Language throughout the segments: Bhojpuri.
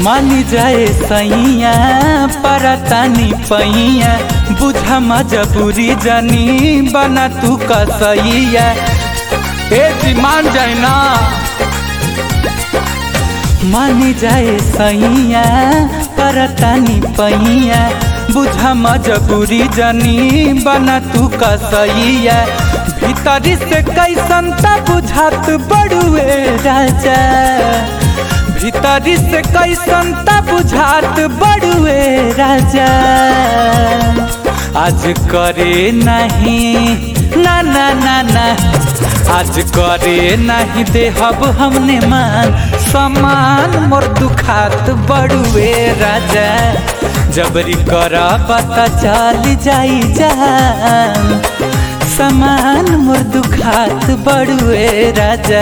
मानी जाए सैया परतानी पैया बुझा मजबूरी जानी बना तू कसैया। ए जी मान जाए ना, मानी जाए सैया परतानी पैया बुझा मजबूरी जानी बना तू कसैया। भीतरी से कैसन ता बुझात बड़ुए राजा, भीतरी से कैसन ता बुझात बड़ुए राजा। आज करे नहीं ना ना ना ना, आज करे नहीं देहब हमने मान समान मोर दुखात बड़ुए राजा। जबरी करा पता चल जाई जान समान मोर दुखात बड़ुए राजा।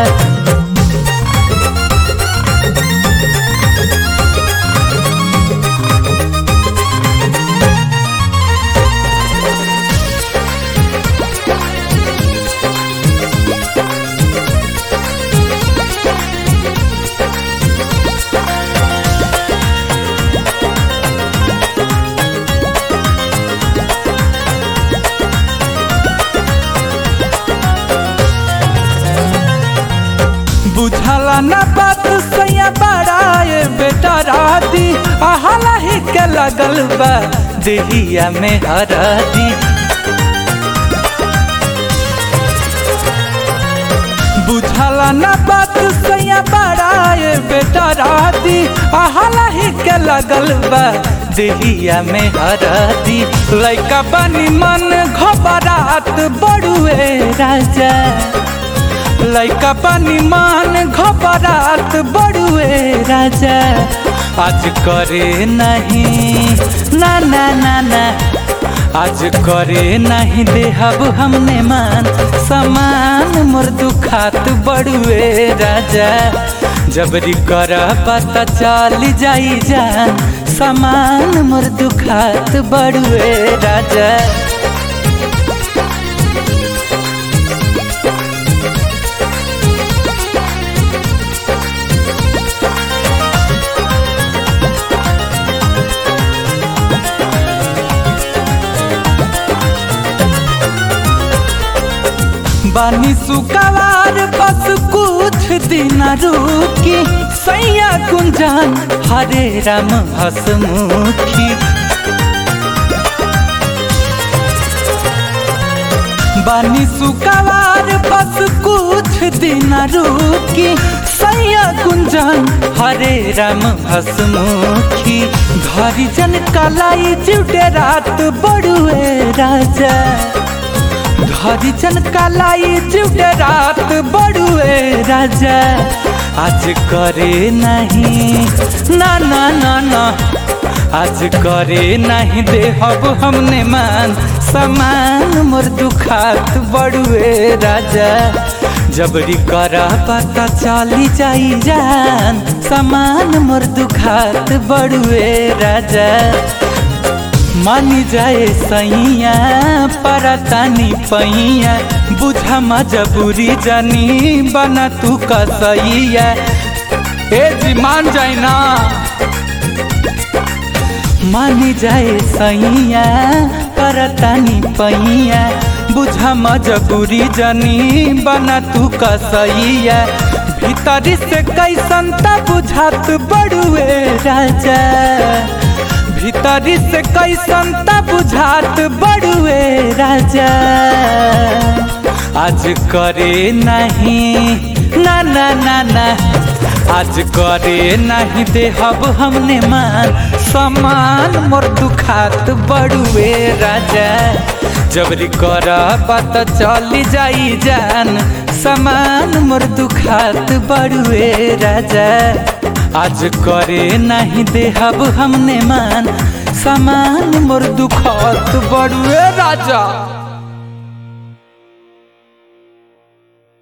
बुझला ना बात सैया बड़ाए बेटा राती आहला ही के लगल बा देहिया में हरादी। बुझला ना बात सैया बड़ाए बेटा राती आहला ही के लगल बा देहिया में हरादी। लइका बनी मन घबरात बड़ुए राजा, लइका पानी मान घबरात बड़ुए राजा। आज करे नहीं ना ना ना ना, आज करे नहीं देहब हमने मान समान मोर दुखात बड़ुए राजा। जबरी कर पता चल जाई जान समान मोर दुखात बड़ुए राजा। बानी सुकवार बस कुछ दिन रुकी सैया गुंजान हरे राम हसमुखी। बानी सुकवार बस कुछ दिन रुकी सैया गुंजान हरे राम हसमुखी। घरी जन कलाई जुटे रात बड़ुए राजा, हरिजन कलाई जुटे रात बड़ुए राजा। आज करे नहीं ना ना ना ना, आज करे नहीं देहब हमने मान समान मोर दुखात बड़ुए राजा। जबरी करा पता चली जाई जान समान मोर दुखात बड़ुए राजा। मानी जाए सैया परतानी पैया बुझा मजबूरी जानी बना तू कसैया। ए जी मान जाए ना, मानी जाए सैया परतानी पैया बुझा मजबूरी जानी बना तू कसैया। भीतरी से कैसन ता बुझात बड़ुए राजा, भीतरी से कैसन ता बुझात बड़ुए राजा। आज करे नहीं ना ना ना ना, आज करे नहीं देहब हमने मान समान मोर दुखात बड़ुए राजा। जबरी कर पता चली जाई जान समान मोर दुखात बड़ुए राजा। आज करे नहीं देहब हमने मान समान मोर दुखात बड़ुए राजा।